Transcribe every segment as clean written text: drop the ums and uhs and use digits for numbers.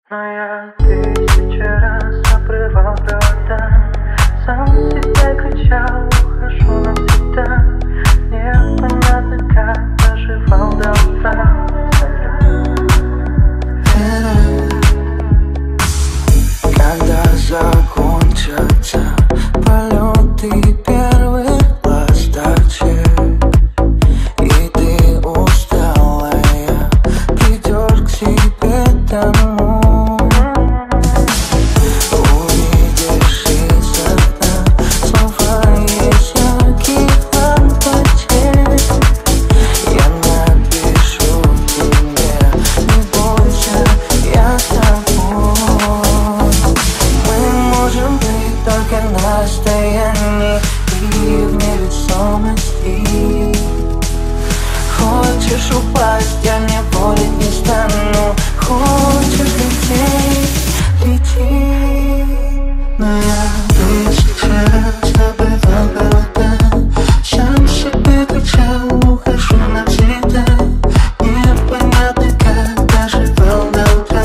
Но я тысячу раз обрывал провода, сам себе кричал: ухожу навсегда. Непонятно, как доживал до утра. Когда закончатся полеты первых ласточек, и ты усталая придешь к себе домой, увидишь из окна снова есть яркий лампочек. Я напишу тебе: не бойся, я с тобой. Мы можем быть только на расстоянии и в невесомости. Хочешь упасть, я не болеть не стану. Хочешь лететь, лети. Но я тысячу раз забывал провода, сам себе кричал: ухожу навсегда. Непонятно, как доживал до утра.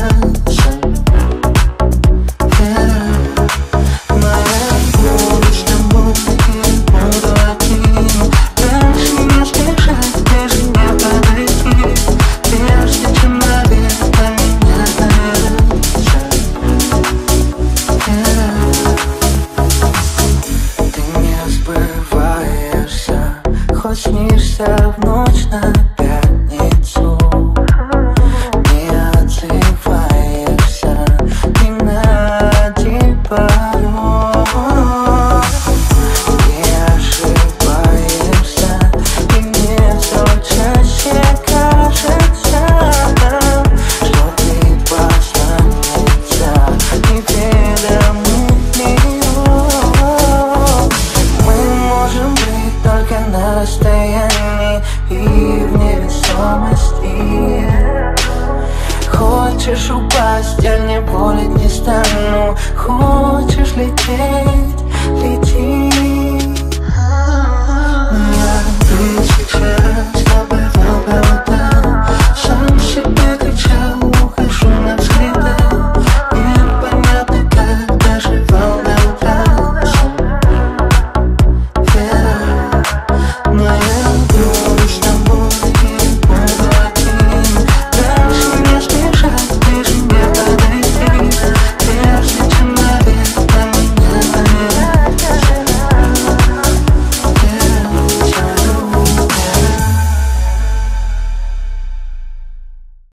Снишься в ночь на пятницу, не отзываешься ни на один пароль. Не ошибаешься, и мне все чаще кажется, что ты посланница неведомых миров. Мы можем быть только на расстоянии и в невесомости. Хочешь упасть, я не болеть не стану. Хочешь лететь, лети.